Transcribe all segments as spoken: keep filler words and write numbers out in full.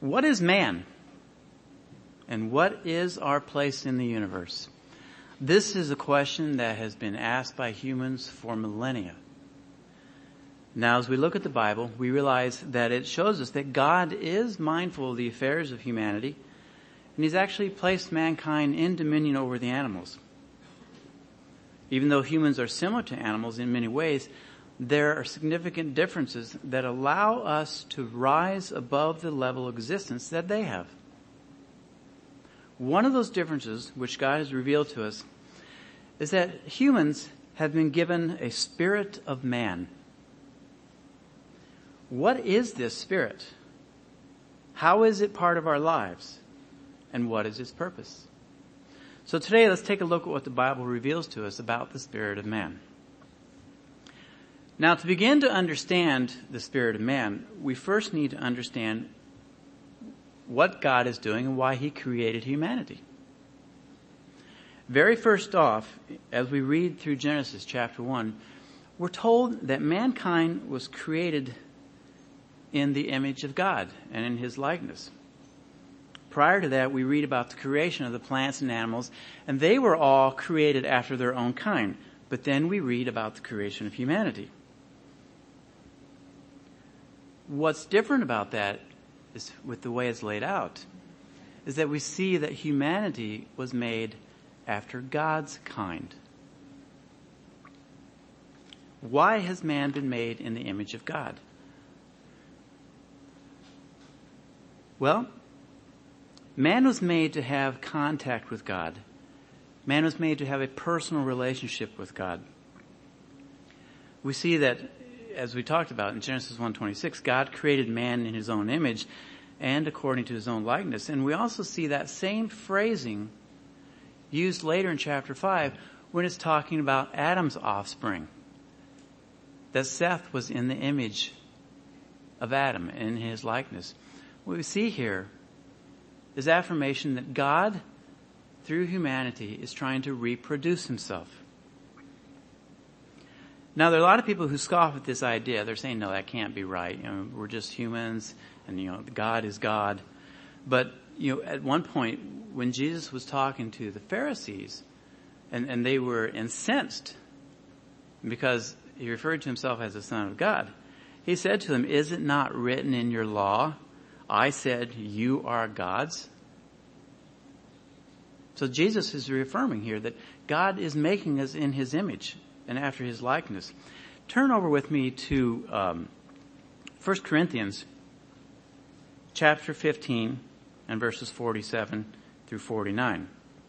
What is man? And what is our place in the universe? This is a question that has been asked by humans for millennia. Now, as we look at the Bible, we realize that it shows us that God is mindful of the affairs of humanity, and He's actually placed mankind in dominion over the animals. Even though humans are similar to animals in many ways, there are significant differences that allow us to rise above the level of existence that they have. One of those differences, which God has revealed to us, is that humans have been given a spirit of man. What is this spirit? How is it part of our lives? And what is its purpose? So today, let's take a look at what the Bible reveals to us about the spirit of man. Now, to begin to understand the spirit of man, we first need to understand what God is doing and why He created humanity. Very first off, as we read through Genesis chapter one, we're told that mankind was created in the image of God and in His likeness. Prior to that, we read about the creation of the plants and animals, and they were all created after their own kind. But then we read about the creation of humanity. What's different about that is with the way it's laid out, is that we see that humanity was made after God's kind. Why has man been made in the image of God? Well, man was made to have contact with God. Man was made to have a personal relationship with God. We see that, as we talked about in Genesis one twenty-six, God created man in His own image and according to His own likeness. And we also see that same phrasing used later in chapter five when it's talking about Adam's offspring. That Seth was in the image of Adam, in his likeness. What we see here is affirmation that God, through humanity, is trying to reproduce Himself. Now, there are a lot of people who scoff at this idea. They're saying, no, that can't be right. You know, we're just humans, and, you know, God is God. But, you know, at one point, when Jesus was talking to the Pharisees, and, and they were incensed because He referred to Himself as the Son of God, He said to them, is it not written in your law, I said you are gods? So Jesus is reaffirming here that God is making us in His image and after His likeness. Turn over with me to um, First Corinthians chapter fifteen and verses forty-seven through forty-nine.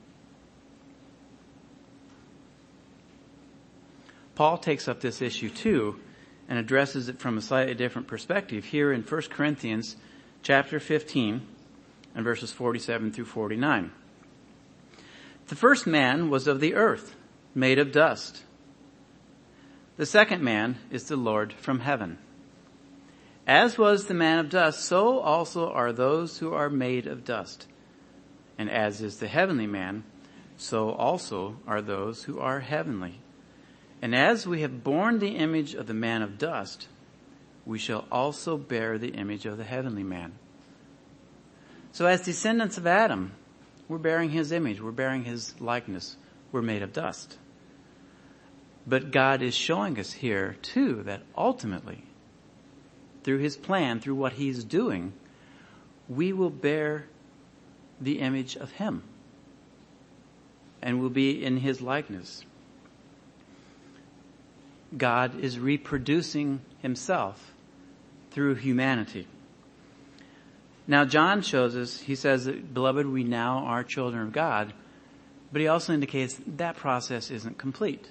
Paul takes up this issue too and addresses it from a slightly different perspective here in First Corinthians chapter fifteen and verses forty-seven through forty-nine. The first man was of the earth, made of dust. The second man is the Lord from heaven. As was the man of dust, so also are those who are made of dust. And as is the heavenly man, so also are those who are heavenly. And as we have borne the image of the man of dust, we shall also bear the image of the heavenly man. So as descendants of Adam, we're bearing his image, we're bearing his likeness, we're made of dust. But God is showing us here too that ultimately, through His plan, through what He's doing, we will bear the image of Him and will be in His likeness. God is reproducing Himself through humanity. Now John shows us, he says that, beloved, we now are children of God, but he also indicates that process isn't complete.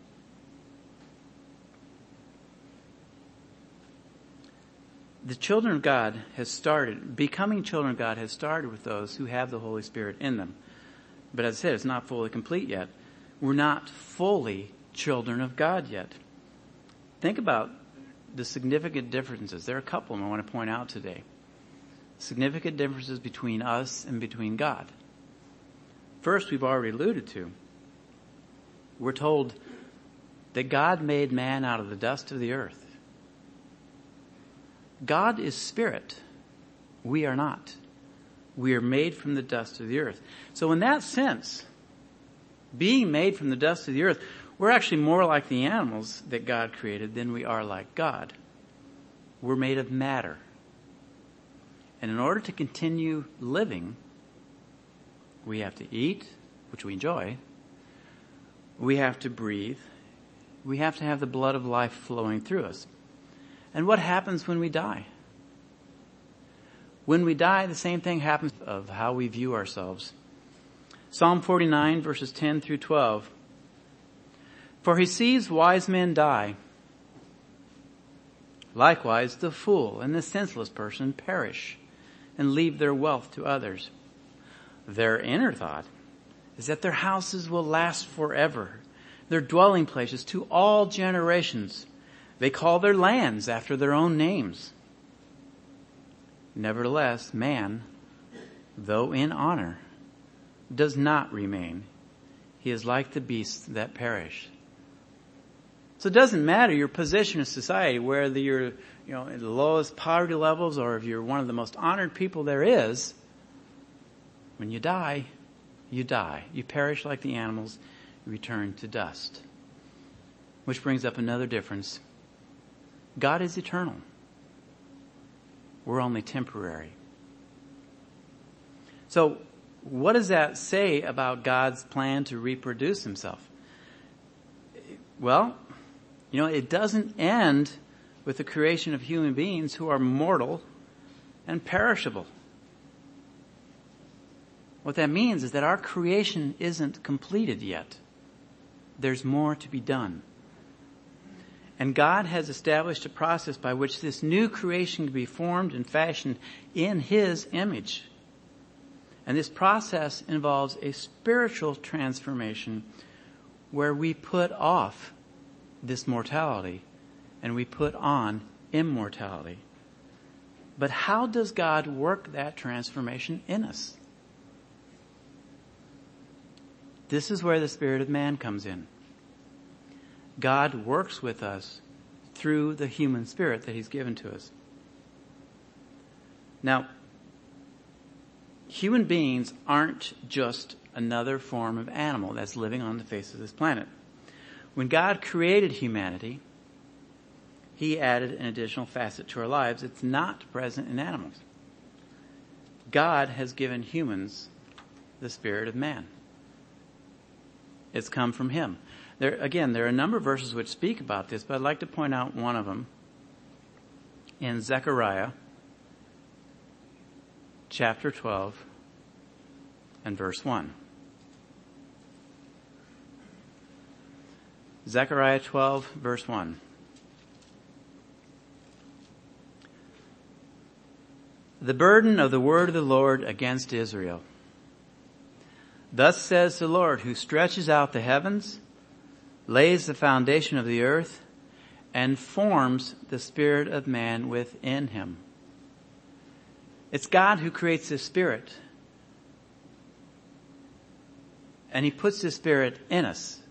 The children of God has started, becoming children of God has started with those who have the Holy Spirit in them. But as I said, it's not fully complete yet. We're not fully children of God yet. Think about the significant differences. There are a couple I want to point out today. Significant differences between us and between God. First, we've already alluded to. We're told that God made man out of the dust of the earth. God is spirit. We are not. We are made from the dust of the earth. So in that sense, being made from the dust of the earth, we're actually more like the animals that God created than we are like God. We're made of matter. And in order to continue living, we have to eat, which we enjoy. We have to breathe. We have to have the blood of life flowing through us. And what happens when we die? When we die, the same thing happens of how we view ourselves. Psalm forty-nine, verses ten through twelve. For he sees wise men die. Likewise, the fool and the senseless person perish and leave their wealth to others. Their inner thought is that their houses will last forever, their dwelling places to all generations. They call their lands after their own names. Nevertheless, man, though in honor, does not remain. He is like the beasts that perish. So it doesn't matter your position in society, whether you're, you know, in the lowest poverty levels or if you're one of the most honored people there is. When you die, you die. You perish like the animals, you return to dust. Which brings up another difference. God is eternal. We're only temporary. So, what does that say about God's plan to reproduce himself? Well, you know, it doesn't end with the creation of human beings who are mortal and perishable. What that means is that our creation isn't completed yet. There's more to be done. And God has established a process by which this new creation can be formed and fashioned in his image. And this process involves a spiritual transformation where we put off this mortality and we put on immortality. But how does God work that transformation in us? This is where the spirit of man comes in. God works with us through the human spirit that he's given to us. Now, human beings aren't just another form of animal that's living on the face of this planet. When God created humanity, he added an additional facet to our lives. It's not present in animals. God has given humans the spirit of man. It's come from him. There, again, there are a number of verses which speak about this, but I'd like to point out one of them in Zechariah chapter twelve and verse one. Zechariah twelve, verse one. The burden of the word of the Lord against Israel. Thus says the Lord, who stretches out the heavens, lays the foundation of the earth, and forms the spirit of man within him. It's God who creates this spirit. And he puts this spirit in us.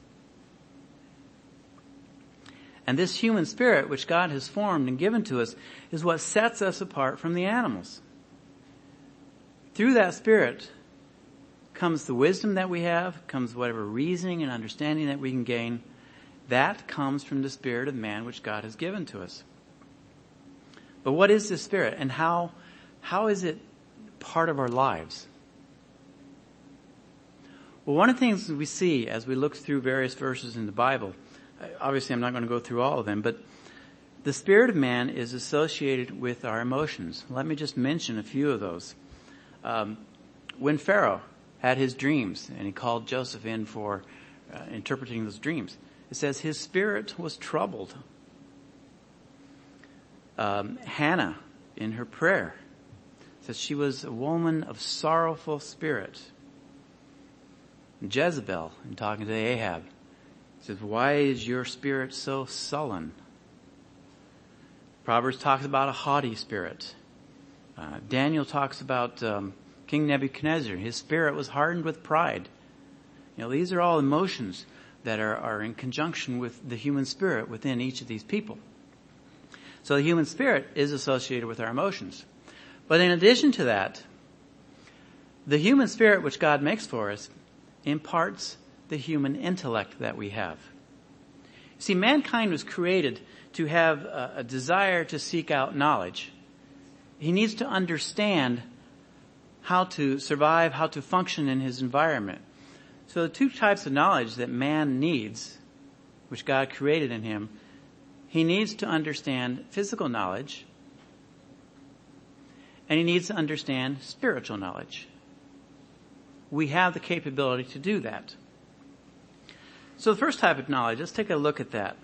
And this human spirit, which God has formed and given to us, is what sets us apart from the animals. Through that spirit comes the wisdom that we have, comes whatever reasoning and understanding that we can gain. That comes from the spirit of man which God has given to us. But what is this spirit, and how how is it part of our lives? Well, one of the things we see as we look through various verses in the Bible, obviously I'm not going to go through all of them, but the spirit of man is associated with our emotions. Let me just mention a few of those. Um, when Pharaoh had his dreams and he called Joseph in for uh, interpreting those dreams, it says his spirit was troubled. Um, Hannah, in her prayer, says she was a woman of sorrowful spirit. And Jezebel, in talking to Ahab, says, why is your spirit so sullen? Proverbs talks about a haughty spirit. Uh, Daniel talks about um, King Nebuchadnezzar. His spirit was hardened with pride. You know, these are all emotions that are, are in conjunction with the human spirit within each of these people. So the human spirit is associated with our emotions. But in addition to that, the human spirit which God makes for us imparts the human intellect that we have. See, mankind was created to have a, a desire to seek out knowledge. He needs to understand how to survive, how to function in his environment. So the two types of knowledge that man needs, which God created in him, he needs to understand physical knowledge, and he needs to understand spiritual knowledge. We have the capability to do that. So the first type of knowledge, let's take a look at that.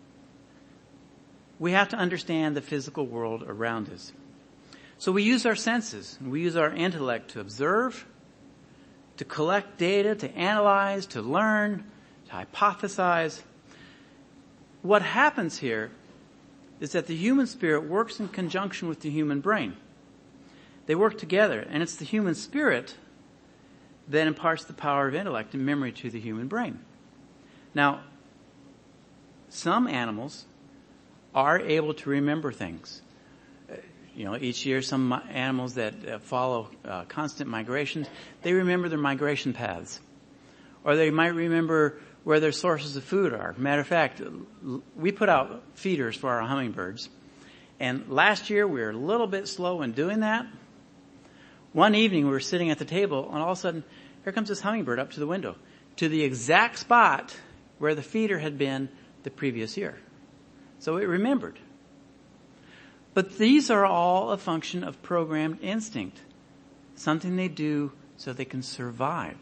We have to understand the physical world around us. So we use our senses. We use our intellect to observe, to collect data, to analyze, to learn, to hypothesize. What happens here is that the human spirit works in conjunction with the human brain. They work together, and it's the human spirit that imparts the power of intellect and memory to the human brain. Now, some animals are able to remember things. Uh, you know, each year some animals that uh, follow uh, constant migrations, they remember their migration paths. Or they might remember where their sources of food are. Matter of fact, we put out feeders for our hummingbirds. And last year we were a little bit slow in doing that. One evening we were sitting at the table, and all of a sudden, here comes this hummingbird up to the window, to the exact spot where the feeder had been the previous year. So it remembered. But these are all a function of programmed instinct, something they do so they can survive.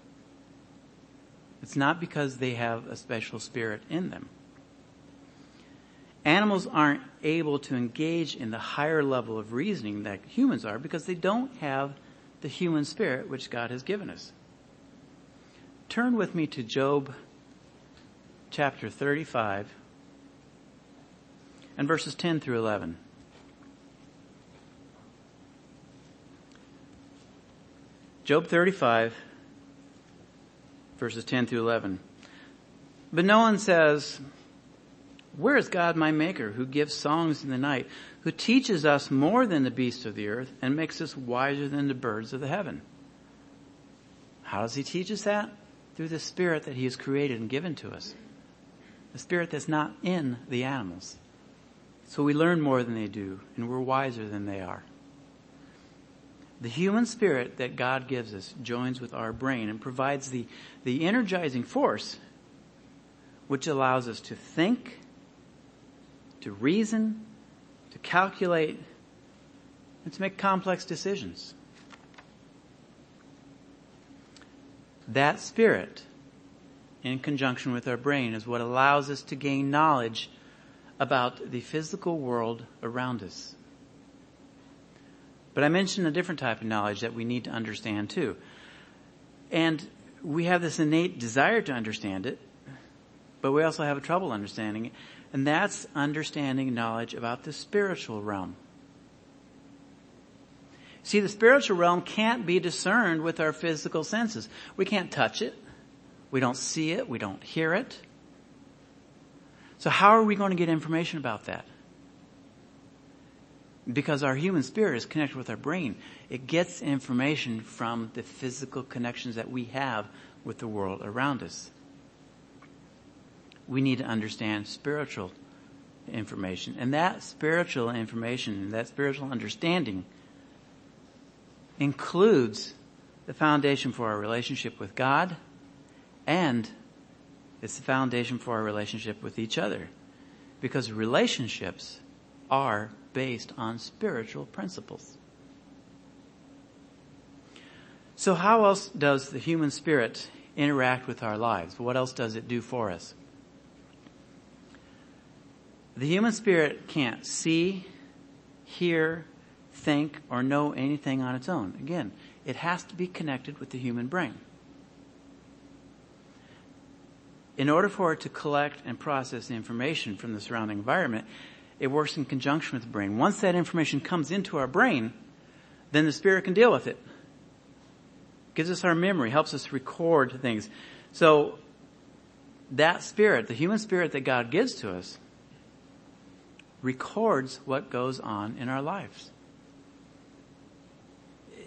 It's not because they have a special spirit in them. Animals aren't able to engage in the higher level of reasoning that humans are because they don't have the human spirit which God has given us. Turn with me to Job chapter thirty-five and verses ten through eleven. Job thirty-five, verses ten through eleven. But no one says, "Where is God my maker, who gives songs in the night, who teaches us more than the beasts of the earth and makes us wiser than the birds of the heaven?" How does he teach us that? Through the spirit that he has created and given to us. The spirit that's not in the animals. So we learn more than they do, and we're wiser than they are. The human spirit that God gives us joins with our brain and provides the, the energizing force which allows us to think, to reason, to calculate, and to make complex decisions. That spirit, in conjunction with our brain, is what allows us to gain knowledge about the physical world around us. But I mentioned a different type of knowledge that we need to understand too. And we have this innate desire to understand it, but we also have a trouble understanding it. And that's understanding knowledge about the spiritual realm. See, the spiritual realm can't be discerned with our physical senses. We can't touch it. We don't see it. We don't hear it. So how are we going to get information about that? Because our human spirit is connected with our brain. It gets information from the physical connections that we have with the world around us. We need to understand spiritual information. And that spiritual information, that spiritual understanding includes the foundation for our relationship with God, and it's the foundation for our relationship with each other. Because relationships are based on spiritual principles. So how else does the human spirit interact with our lives? What else does it do for us? The human spirit can't see, hear, think, or know anything on its own. Again, it has to be connected with the human brain. In order for it to collect and process the information from the surrounding environment, it works in conjunction with the brain. Once that information comes into our brain, then the spirit can deal with it. Gives us our memory, helps us record things. So that spirit, the human spirit that God gives to us, records what goes on in our lives.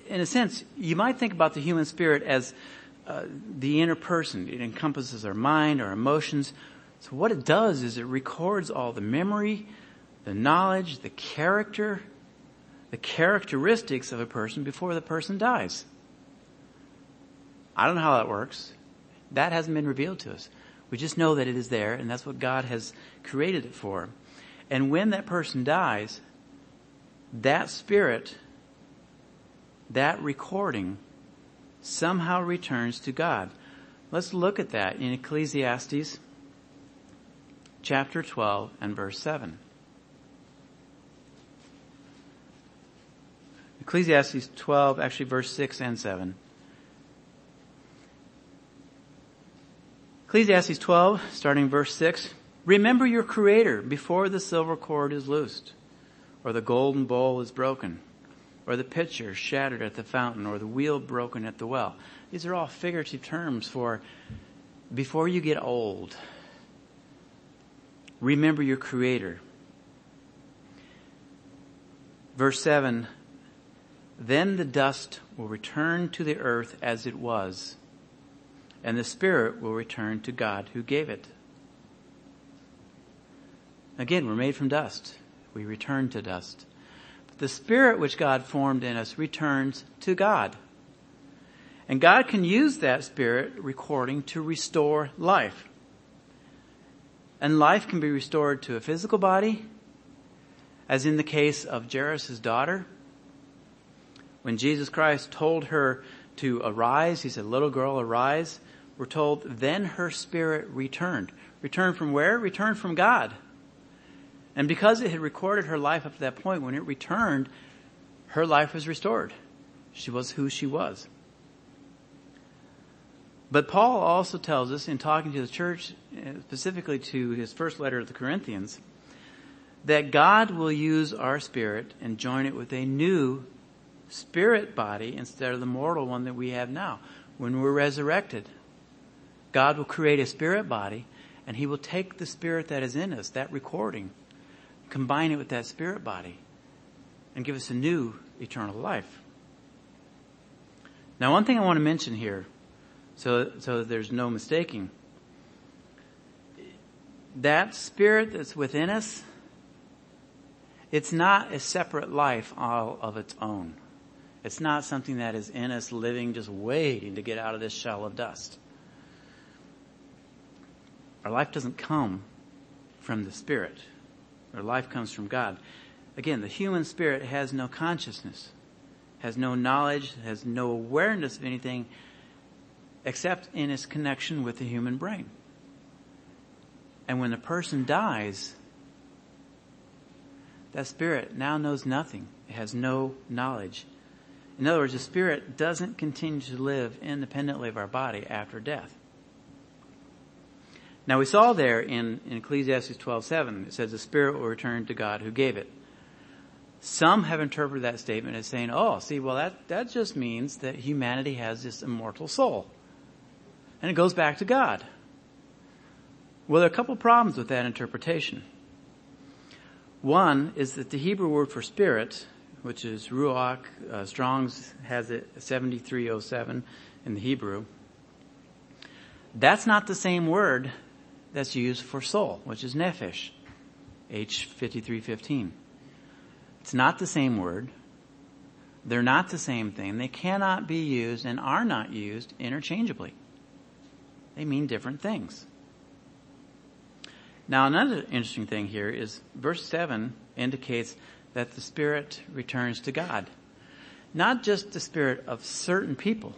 in a sense, you might think about the human spirit as uh, the inner person. It encompasses our mind, our emotions. So what it does is it records all the memory, the knowledge, the character, the characteristics of a person before the person dies. I don't know how that works. That hasn't been revealed to us. We just know that it is there, and that's what God has created it for. And when that person dies, that spirit, that recording, somehow returns to God. Let's look at that in Ecclesiastes chapter twelve and verse seven. Ecclesiastes twelve, actually verse six and seven. Ecclesiastes twelve, starting verse six. Remember your Creator before the silver cord is loosed, or the golden bowl is broken, or the pitcher shattered at the fountain, or the wheel broken at the well. These are all figurative terms for before you get old. Remember your Creator. Verse seven, then the dust will return to the earth as it was, and the spirit will return to God who gave it. Again, we're made from dust. We return to dust. But the spirit which God formed in us returns to God. And God can use that spirit recording to restore life. And life can be restored to a physical body, as in the case of Jairus' daughter. When Jesus Christ told her to arise, he said, little girl, arise. We're told, then her spirit returned. Returned from where? Returned from God. And because it had recorded her life up to that point, when it returned, her life was restored. She was who she was. But Paul also tells us in talking to the church, specifically to his first letter to the Corinthians, that God will use our spirit and join it with a new spirit body instead of the mortal one that we have now. When we're resurrected, God will create a spirit body, and he will take the spirit that is in us, that recording, combine it with that spirit body, and give us a new eternal life. Now, one thing I want to mention here, so, so that there's no mistaking, that spirit that's within us, it's not a separate life all of its own. It's not something that is in us living, just waiting to get out of this shell of dust. Our life doesn't come from the Spirit. Our life comes from God. Again, the human spirit has no consciousness, has no knowledge, has no awareness of anything except in its connection with the human brain. And when a person dies, that spirit now knows nothing. It has no knowledge. In other words, the spirit doesn't continue to live independently of our body after death. Now we saw there in, in Ecclesiastes twelve seven, it says the spirit will return to God who gave it. Some have interpreted that statement as saying, oh, see, well that, that just means that humanity has this immortal soul. And it goes back to God. Well, there are a couple problems with that interpretation. One is that the Hebrew word for spirit, which is ruach, uh, Strong's has it seventy-three oh seven in the Hebrew. That's not the same word that's used for soul, which is nephesh, H fifty-three fifteen. It's not the same word. They're not the same thing. They cannot be used and are not used interchangeably. They mean different things. Now, another interesting thing here is verse seven indicates that the Spirit returns to God. Not just the spirit of certain people.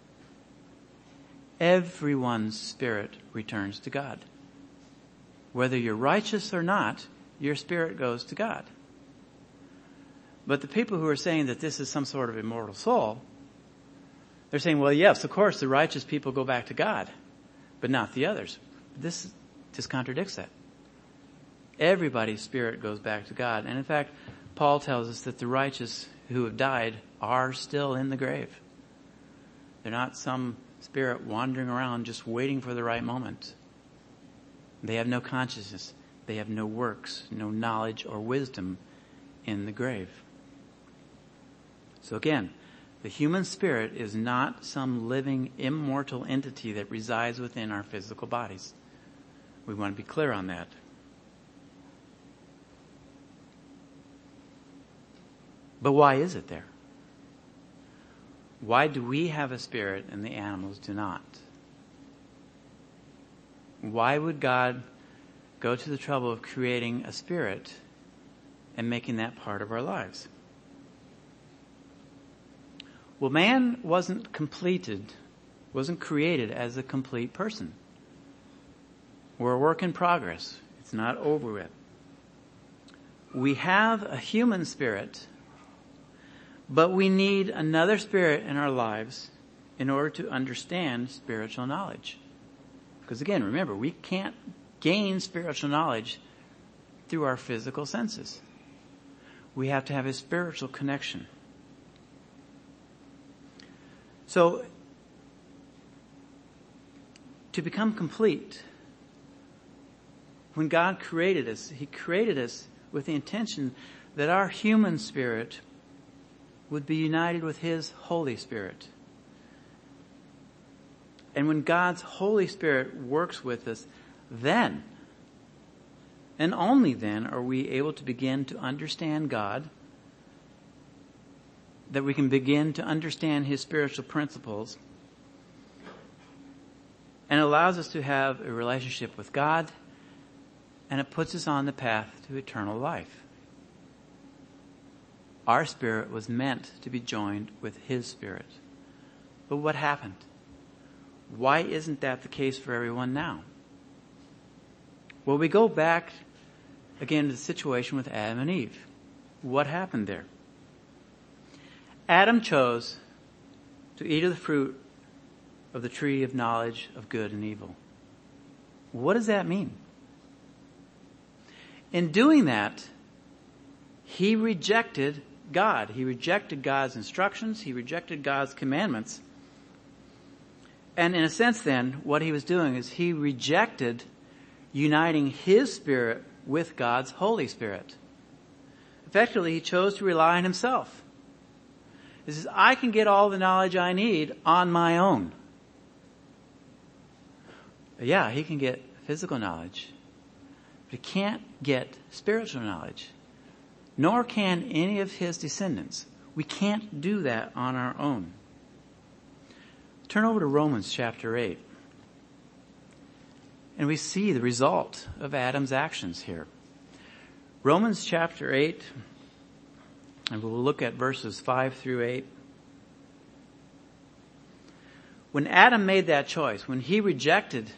Everyone's spirit returns to God. Whether you're righteous or not, your spirit goes to God. But the people who are saying that this is some sort of immortal soul, they're saying, well, yes, of course, the righteous people go back to God, but not the others. This just contradicts that. Everybody's spirit goes back to God. And in fact, Paul tells us that the righteous who have died are still in the grave. They're not some spirit wandering around just waiting for the right moment. They have no consciousness. They have no works, no knowledge or wisdom in the grave. So again, The human spirit is not some living, immortal entity that resides within our physical bodies. We want to be clear on that. But why is it there? Why do we have a spirit and the animals do not? Why would God go to the trouble of creating a spirit and making that part of our lives? Well, man wasn't completed, wasn't created as a complete person. We're a work in progress. It's not over with. We have a human spirit, but we need another spirit in our lives in order to understand spiritual knowledge. Because again, remember, we can't gain spiritual knowledge through our physical senses. We have to have a spiritual connection. So, to become complete, when God created us, He created us with the intention that our human spirit would be united with His Holy Spirit. And when God's Holy Spirit works with us, then, and only then, are we able to begin to understand God, that we can begin to understand His spiritual principles, and allows us to have a relationship with God, and it puts us on the path to eternal life. Our spirit was meant to be joined with His Spirit. But what happened? Why isn't that the case for everyone now? Well, we go back again to the situation with Adam and Eve. What happened there? Adam chose to eat of the fruit of the tree of knowledge of good and evil. What does that mean? In doing that, he rejected God. He rejected God's instructions. He rejected God's commandments. And in a sense then, what he was doing is he rejected uniting his spirit with God's Holy Spirit. Effectively, he chose to rely on himself. He says, I can get all the knowledge I need on my own. Yeah, he can get physical knowledge, but he can't get spiritual knowledge. Nor can any of his descendants. We can't do that on our own. Turn over to Romans chapter eight. And we see the result of Adam's actions here. Romans chapter eight, and we'll look at verses five through eight. When Adam made that choice, when he rejected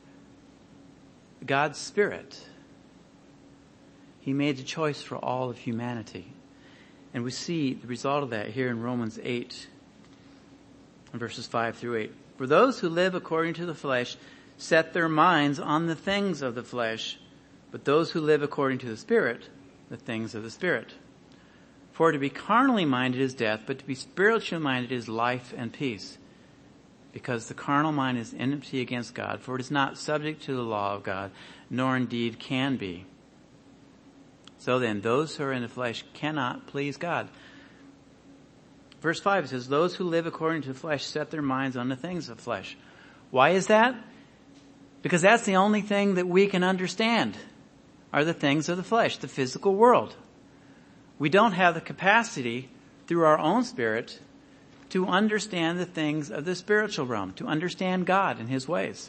God's Spirit, he made the choice for all of humanity. And we see the result of that here in Romans eight, verses five through eight. For those who live according to the flesh set their minds on the things of the flesh, but those who live according to the Spirit, the things of the Spirit. For to be carnally minded is death, but to be spiritually minded is life and peace. Because the carnal mind is enmity against God, for it is not subject to the law of God, nor indeed can be. So then, those who are in the flesh cannot please God. Verse five says, those who live according to the flesh set their minds on the things of flesh. Why is that? Because that's the only thing that we can understand, are the things of the flesh, the physical world. We don't have the capacity through our own spirit to understand the things of the spiritual realm, to understand God and His ways.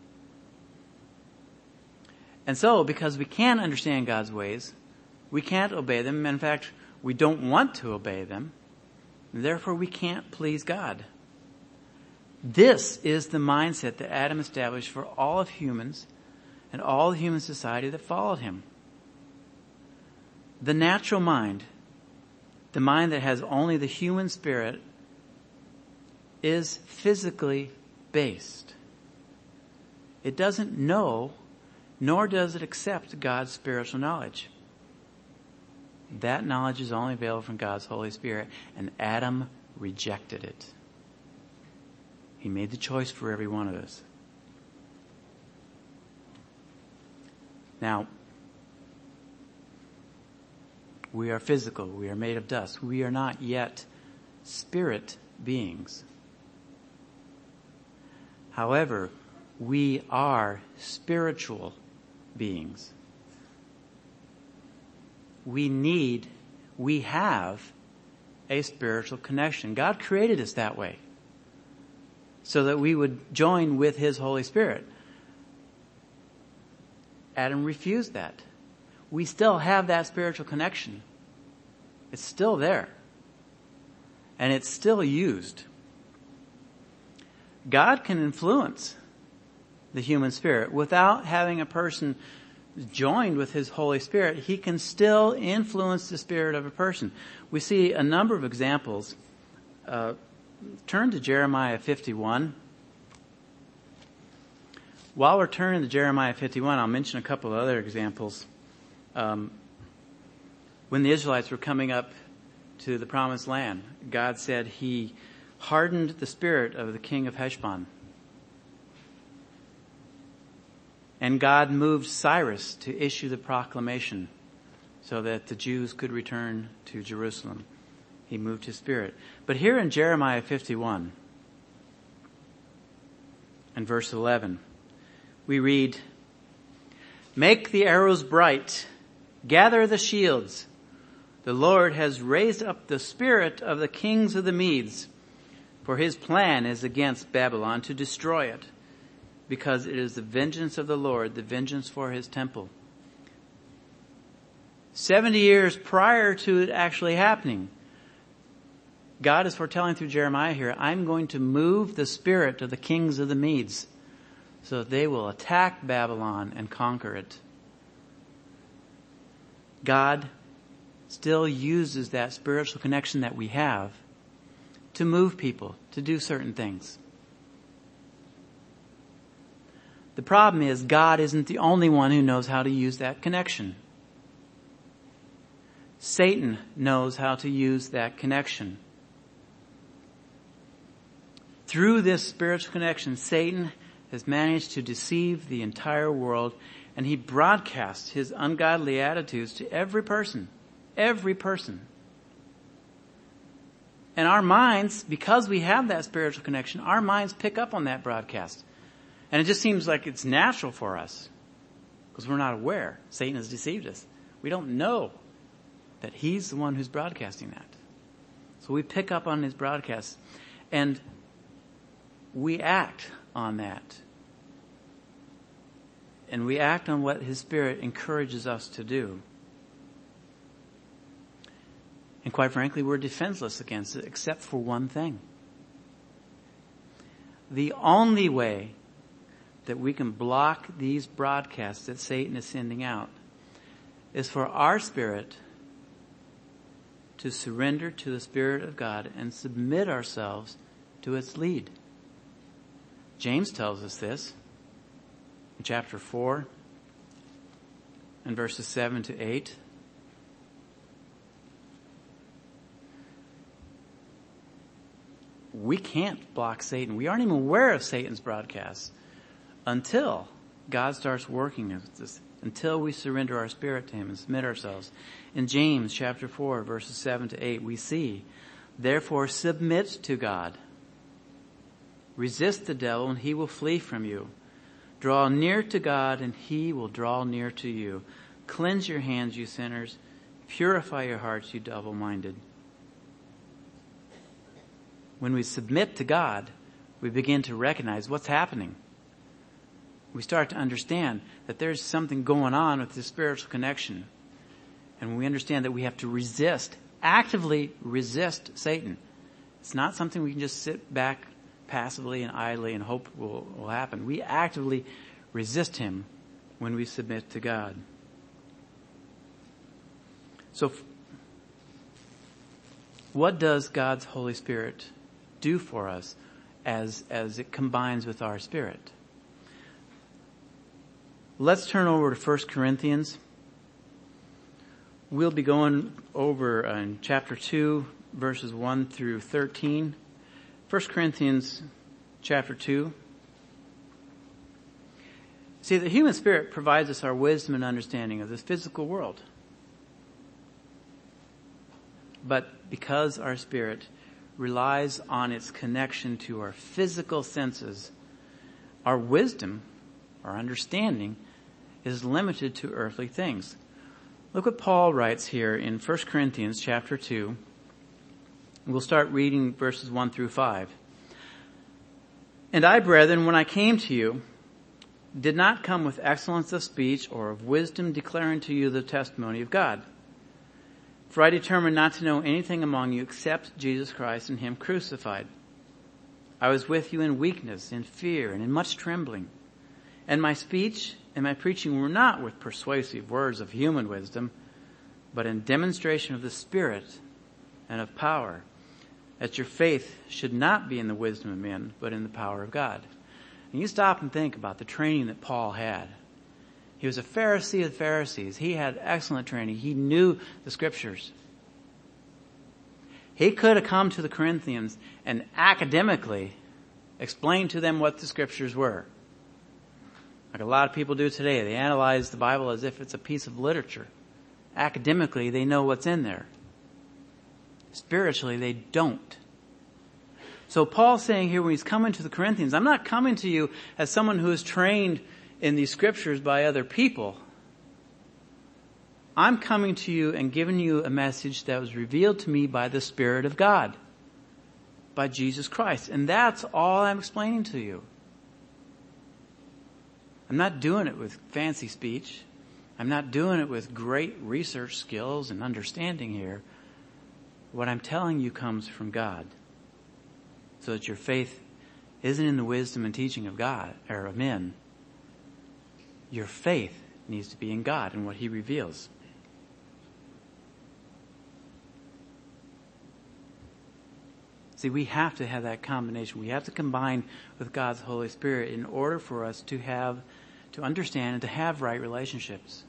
And so, because we can't understand God's ways, we can't obey them. In fact, we don't want to obey them. And therefore, we can't please God. This is the mindset that Adam established for all of humans and all of human society that followed him. The natural mind, the mind that has only the human spirit, is physically based. It doesn't know, nor does it accept God's spiritual knowledge. That knowledge is only available from God's Holy Spirit, and Adam rejected it. He made the choice for every one of us. Now, we are physical. We are made of dust. We are not yet spirit beings. However, we are spiritual beings. We need, we have a spiritual connection. God created us that way, so that we would join with His Holy Spirit. Adam refused that. We still have that spiritual connection. It's still there. And it's still used. God can influence the human spirit without having a person joined with His Holy Spirit. He can still influence the spirit of a person. We see a number of examples. Uh, turn to Jeremiah fifty-one. While we're turning to Jeremiah fifty-one, I'll mention a couple of other examples. Um, when the Israelites were coming up to the promised land, God said He hardened the spirit of the king of Heshbon. And God moved Cyrus to issue the proclamation so that the Jews could return to Jerusalem. He moved His spirit. But here in Jeremiah fifty-one and verse eleven, we read, "Make the arrows bright, gather the shields. The Lord has raised up the spirit of the kings of the Medes, for His plan is against Babylon to destroy it, because it is the vengeance of the Lord, the vengeance for His temple." Seventy years prior to it actually happening, God is foretelling through Jeremiah here, I'm going to move the spirit of the kings of the Medes so that they will attack Babylon and conquer it. God still uses that spiritual connection that we have to move people to do certain things. The problem is God isn't the only one who knows how to use that connection. Satan knows how to use that connection. Through this spiritual connection, Satan has managed to deceive the entire world, and he broadcasts his ungodly attitudes to every person. Every person. And our minds, because we have that spiritual connection, our minds pick up on that broadcast. And it just seems like it's natural for us, because we're not aware. Satan has deceived us. We don't know that he's the one who's broadcasting that. So we pick up on his broadcasts, and we act on that. And we act on what his Spirit encourages us to do. And quite frankly, we're defenseless against it, except for one thing. The only way that we can block these broadcasts that Satan is sending out is for our spirit to surrender to the Spirit of God and submit ourselves to its lead. James tells us this in chapter four and verses seven to eight. We can't block Satan. We aren't even aware of Satan's broadcasts until God starts working with us, until we surrender our spirit to him and submit ourselves. In James chapter four, verses seven to eight, we see, "Therefore submit to God. Resist the devil and he will flee from you. Draw near to God and he will draw near to you. Cleanse your hands, you sinners. Purify your hearts, you double-minded." When we submit to God, we begin to recognize what's happening. We start to understand that there's something going on with this spiritual connection. And we understand that we have to resist, actively resist Satan. It's not something we can just sit back passively and idly and hope will, will happen. We actively resist him when we submit to God. So, what does God's Holy Spirit do for us as, as it combines with our spirit? Let's turn over to First Corinthians. We'll be going over uh, in chapter two, verses one through thirteen. First Corinthians chapter two. See, the human spirit provides us our wisdom and understanding of this physical world. But because our spirit relies on its connection to our physical senses, our wisdom, our understanding, is limited to earthly things. Look what Paul writes here in First Corinthians chapter two. We'll start reading verses one through five. And I, brethren, when I came to you, did not come with excellence of speech or of wisdom declaring to you the testimony of God. For I determined not to know anything among you except Jesus Christ and him crucified. I was with you in weakness, in fear, and in much trembling. And my speech and my preaching were not with persuasive words of human wisdom, but in demonstration of the Spirit and of power, that your faith should not be in the wisdom of men, but in the power of God. And you stop and think about the training that Paul had. He was a Pharisee of the Pharisees. He had excellent training. He knew the scriptures. He could have come to the Corinthians and academically explained to them what the scriptures were. Like a lot of people do today. They analyze the Bible as if it's a piece of literature. Academically, they know what's in there. Spiritually, they don't. So Paul's saying here when he's coming to the Corinthians, I'm not coming to you as someone who is trained in these scriptures by other people. I'm coming to you and giving you a message that was revealed to me by the Spirit of God, by Jesus Christ. And that's all I'm explaining to you. I'm not doing it with fancy speech. I'm not doing it with great research skills and understanding here. What I'm telling you comes from God, so that your faith isn't in the wisdom and teaching of God or of men. Your faith needs to be in God and what he reveals. See, we have to have that combination. We have to combine with God's Holy Spirit in order for us to have, to understand and to have right relationships.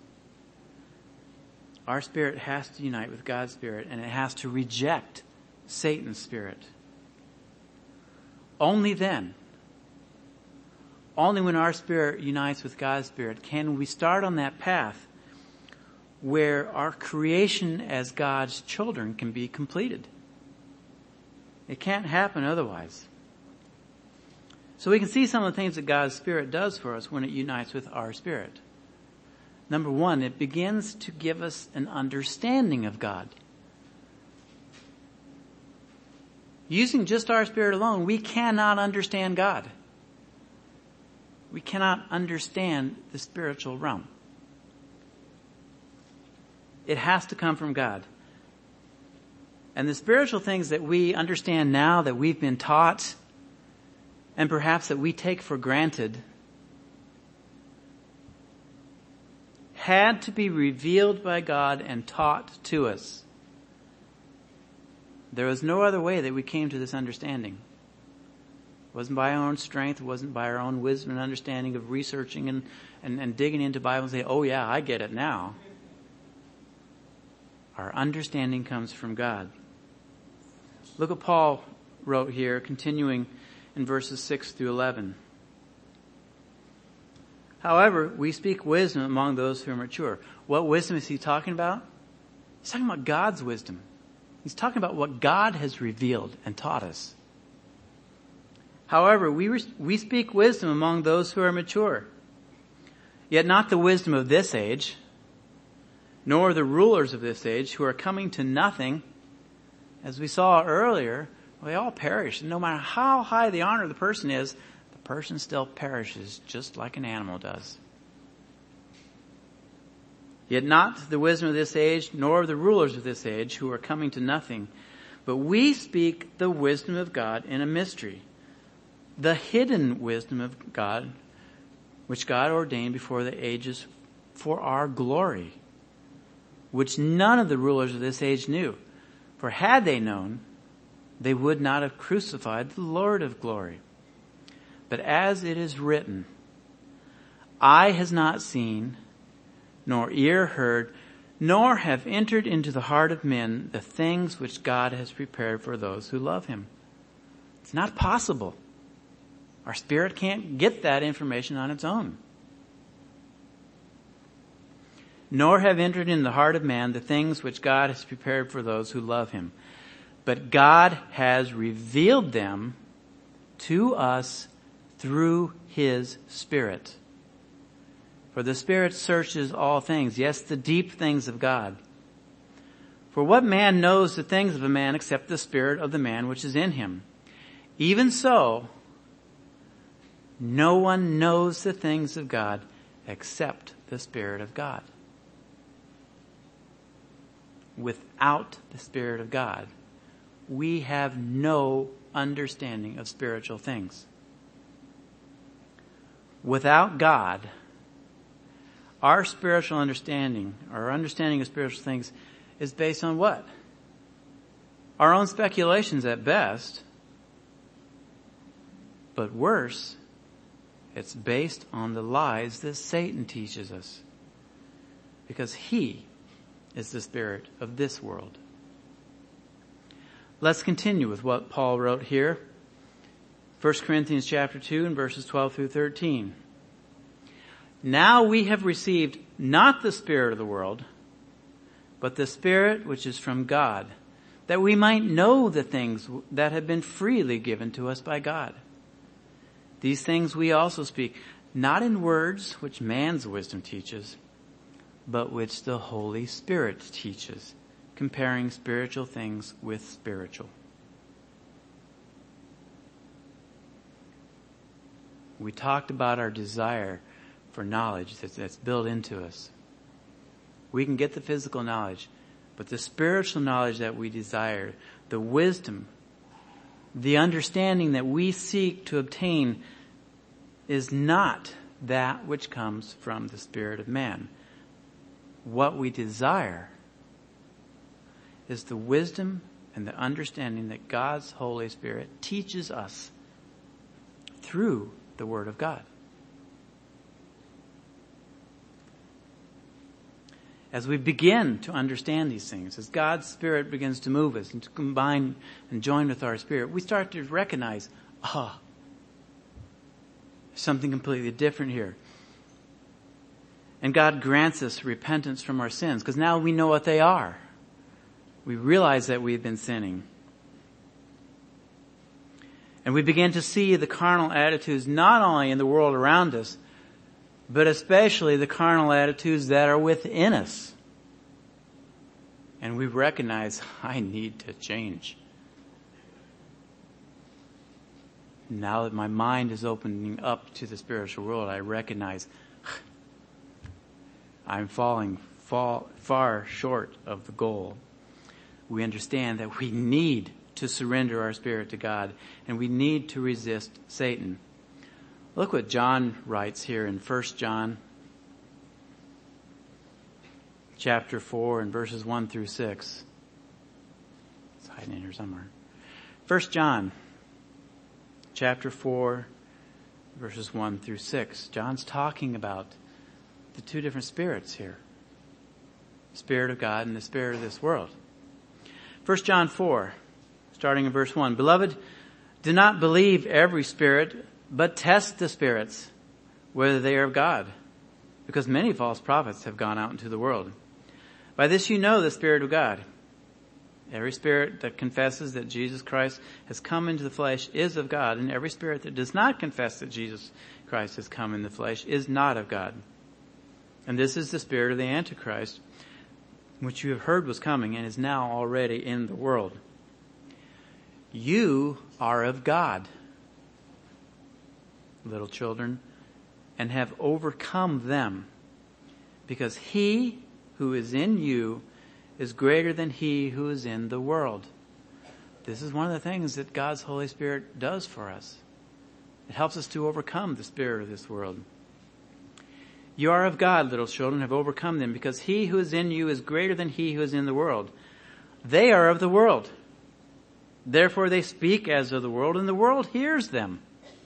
Our spirit has to unite with God's Spirit, and it has to reject Satan's spirit. Only then, only when our spirit unites with God's Spirit can we start on that path where our creation as God's children can be completed. It can't happen otherwise. So we can see some of the things that God's Spirit does for us when it unites with our spirit. Number one, it begins to give us an understanding of God. Using just our spirit alone, we cannot understand God. We cannot understand the spiritual realm. It has to come from God. And the spiritual things that we understand now, that we've been taught, and perhaps that we take for granted, had to be revealed by God and taught to us. There was no other way that we came to this understanding. It wasn't by our own strength. It wasn't by our own wisdom and understanding of researching and, and, and digging into the Bible and saying, oh yeah, I get it now. Our understanding comes from God. Look what Paul wrote here, continuing in verses six through eleven. However, we speak wisdom among those who are mature. What wisdom is he talking about? He's talking about God's wisdom. He's talking about what God has revealed and taught us. However, we, re- we speak wisdom among those who are mature. Yet not the wisdom of this age, nor the rulers of this age who are coming to nothing. As we saw earlier, they all perish. No matter how high the honor of the person is, the person still perishes just like an animal does. Yet not the wisdom of this age, nor the rulers of this age who are coming to nothing. But we speak the wisdom of God in a mystery. The hidden wisdom of God, which God ordained before the ages for our glory, which none of the rulers of this age knew. For had they known, they would not have crucified the Lord of glory. But as it is written, eye has not seen, nor ear heard, nor have entered into the heart of men the things which God has prepared for those who love him. It's not possible. Our spirit can't get that information on its own. Nor have entered in the heart of man the things which God has prepared for those who love him. but God has revealed them to us through His Spirit. For the Spirit searches all things, yes, the deep things of God. For what man knows the things of a man except the spirit of the man which is in him? Even so, no one knows the things of God except the Spirit of God. Without the Spirit of God, we have no understanding of spiritual things. Without God, our spiritual understanding, our understanding of spiritual things is based on what? Our own speculations at best. But worse, it's based on the lies that Satan teaches us. Because he is the spirit of this world. Let's continue with what Paul wrote here. First Corinthians chapter two and verses twelve through thirteen. Now we have received not the spirit of the world, but the Spirit which is from God, that we might know the things that have been freely given to us by God. These things we also speak, not in words which man's wisdom teaches, but which the Holy Spirit teaches, comparing spiritual things with spiritual. We talked about our desire for knowledge that's, that's built into us. We can get the physical knowledge, but the spiritual knowledge that we desire, the wisdom, the understanding that we seek to obtain is not that which comes from the spirit of man. What we desire is the wisdom and the understanding that God's Holy Spirit teaches us through the Word of God. As we begin to understand these things, as God's Spirit begins to move us and to combine and join with our spirit, we start to recognize, ah, oh, something completely different here. And God grants us repentance from our sins, because now we know what they are. We realize that we've been sinning. And we begin to see the carnal attitudes not only in the world around us, but especially the carnal attitudes that are within us. And we recognize, I need to change. Now that my mind is opening up to the spiritual world, I recognize I'm falling fall, far short of the goal. We understand that we need to surrender our spirit to God, and we need to resist Satan. Look what John writes here in First John chapter four and verses one through six. It's hiding in here somewhere. First John chapter four verses one through six. John's talking about the two different spirits here. The Spirit of God and the spirit of this world. First John four, starting in verse one. Beloved, do not believe every spirit, but test the spirits, whether they are of God, because many false prophets have gone out into the world. By this you know the Spirit of God. Every spirit that confesses that Jesus Christ has come into the flesh is of God, and every spirit that does not confess that Jesus Christ has come in the flesh is not of God. And this is the spirit of the Antichrist, which you have heard was coming and is now already in the world. You are of God, little children, and have overcome them, because he who is in you is greater than he who is in the world. This is one of the things that God's Holy Spirit does for us. It helps us to overcome the spirit of this world. You are of God, little children, have overcome them, because he who is in you is greater than he who is in the world. They are of the world. Therefore they speak as of the world, and the world hears them.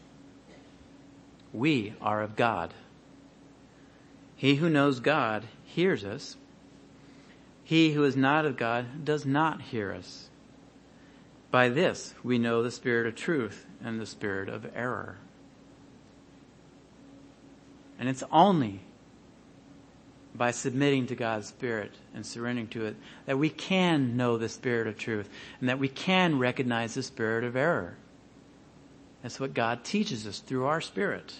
We are of God. He who knows God hears us. He who is not of God does not hear us. By this we know the spirit of truth and the spirit of error. And it's only by submitting to God's Spirit and surrendering to it, that we can know the Spirit of truth and that we can recognize the spirit of error. That's what God teaches us through our spirit.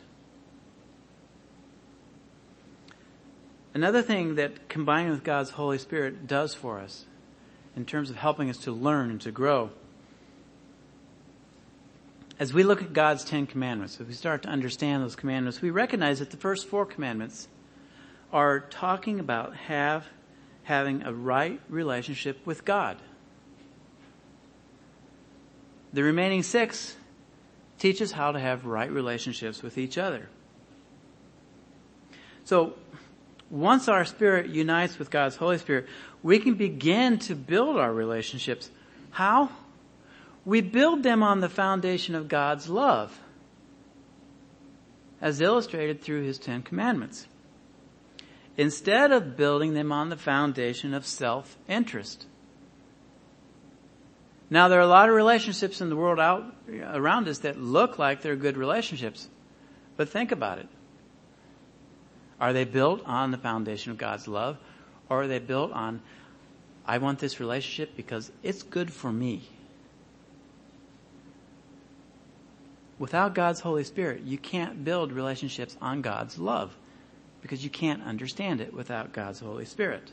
Another thing that combining with God's Holy Spirit does for us in terms of helping us to learn and to grow, as we look at God's Ten Commandments, as we start to understand those commandments, we recognize that the first four commandments are talking about have, having a right relationship with God. The remaining six teach us how to have right relationships with each other. So, once our spirit unites with God's Holy Spirit, we can begin to build our relationships. How? We build them on the foundation of God's love, as illustrated through His Ten Commandments, instead of building them on the foundation of self-interest. Now, there are a lot of relationships in the world out around us that look like they're good relationships, but think about it. Are they built on the foundation of God's love, or are they built on, I want this relationship because it's good for me? Without God's Holy Spirit, you can't build relationships on God's love because you can't understand it without God's Holy Spirit.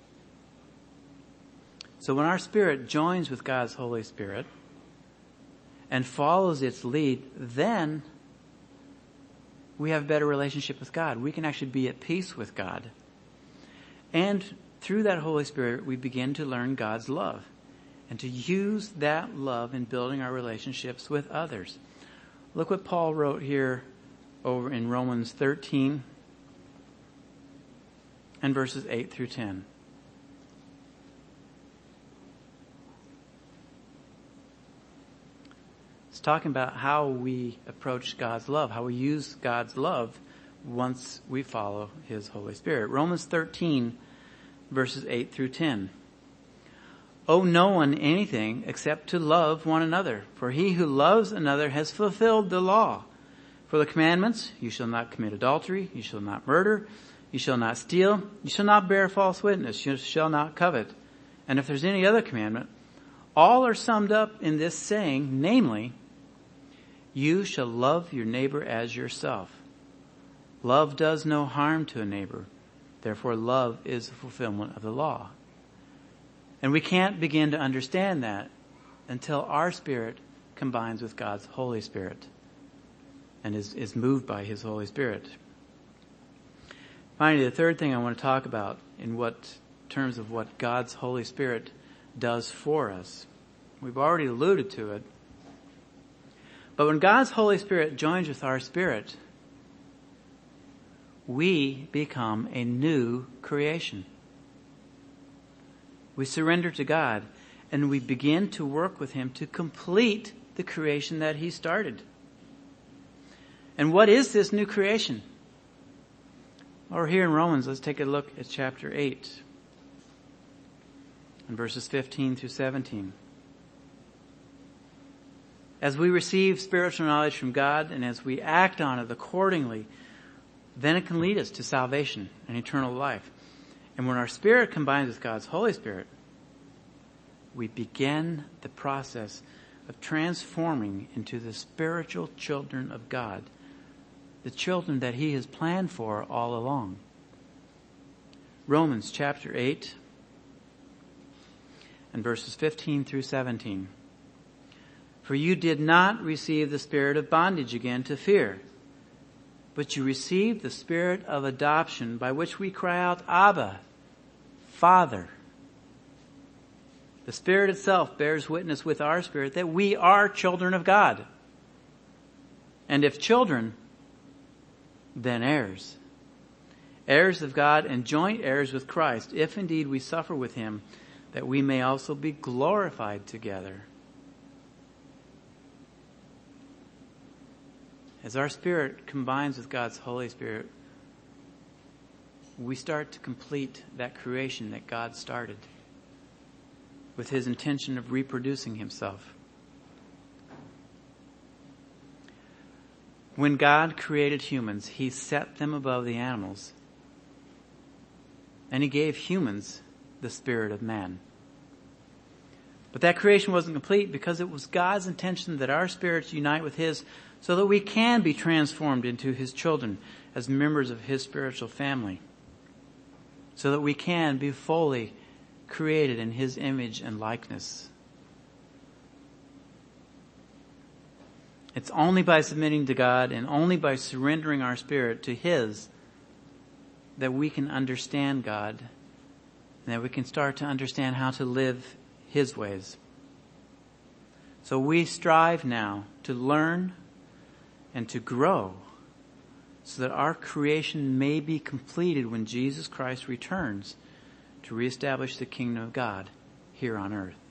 So when our spirit joins with God's Holy Spirit and follows its lead, then we have a better relationship with God. We can actually be at peace with God. And through that Holy Spirit, we begin to learn God's love and to use that love in building our relationships with others. Look what Paul wrote here over in Romans thirteen and verses eight through ten. It's talking about how we approach God's love, how we use God's love once we follow His Holy Spirit. Romans thirteen, verses eight through ten. Owe no one anything except to love one another, for he who loves another has fulfilled the law. For the commandments, you shall not commit adultery, you shall not murder, you shall not steal, you shall not bear false witness, you shall not covet. And if there's any other commandment, all are summed up in this saying, namely, you shall love your neighbor as yourself. Love does no harm to a neighbor. Therefore, love is the fulfillment of the law. And we can't begin to understand that until our spirit combines with God's Holy Spirit and is, is moved by His Holy Spirit. Finally, the third thing I want to talk about in what terms of what God's Holy Spirit does for us. We've already alluded to it. But when God's Holy Spirit joins with our spirit, we become a new creation. We surrender to God and we begin to work with Him to complete the creation that He started. And what is this new creation? Well, here in Romans, let's take a look at chapter eight and verses fifteen through seventeen. As we receive spiritual knowledge from God and as we act on it accordingly, then it can lead us to salvation and eternal life. And when our spirit combines with God's Holy Spirit, we begin the process of transforming into the spiritual children of God, the children that He has planned for all along. Romans chapter eight and verses fifteen through seventeen. For you did not receive the spirit of bondage again to fear, but you received the spirit of adoption by which we cry out, Abba, Father. The Spirit itself bears witness with our spirit that we are children of God. And if children, then heirs. Heirs of God and joint heirs with Christ, if indeed we suffer with Him, that we may also be glorified together. As our spirit combines with God's Holy Spirit, we start to complete that creation that God started with His intention of reproducing Himself. When God created humans, He set them above the animals. And he gave humans the spirit of man. But that creation wasn't complete because it was God's intention that our spirits unite with his so that we can be transformed into his children as members of his spiritual family. So that we can be fully created in his image and likeness. It's only by submitting to God and only by surrendering our spirit to his that we can understand God and that we can start to understand how to live his ways. So we strive now to learn and to grow so that our creation may be completed when Jesus Christ returns to reestablish the kingdom of God here on earth.